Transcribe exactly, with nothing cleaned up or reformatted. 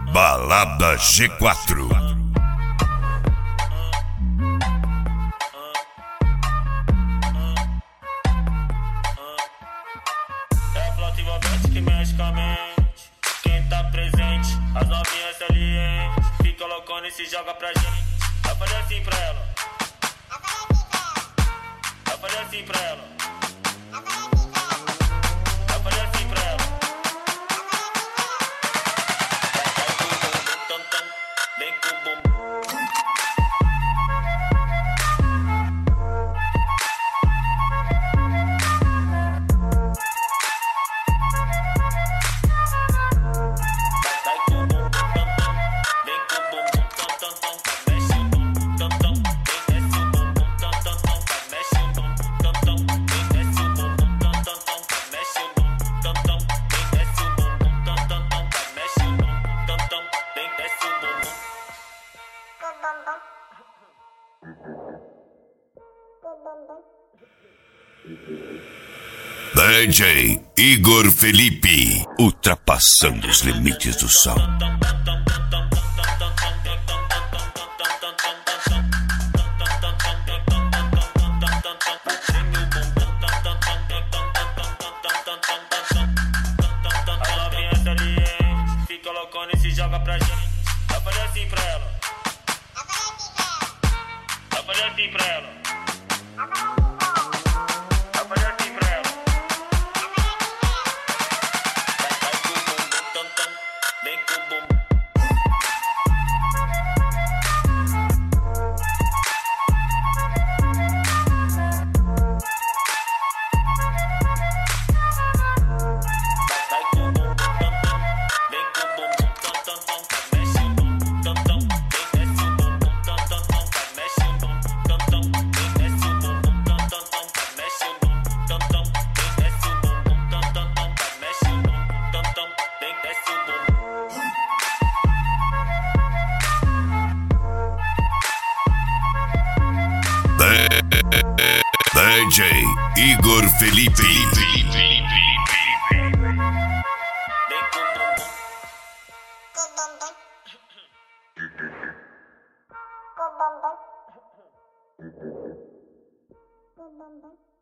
Balada G quatro. É a flauta envolvente que mexe com a mente. Quem tá presente, as novinhas salientes. Fica loucona e se joga pra gente. Vai fazer assim pra ela. Vai fazer assim pra ela. Vai fazer assim pra ela. Vem com o bumbum. D J Igor Felipe, ultrapassando os limites do som. As novinhas salientes, fica loucona e se joga pra gente. Vai fazer assim pra ela. Vai fazer assim pra ela. Vai fazer assim pra ela. Vem com o bumbum. D J Igor Felipe. Bum bum bum.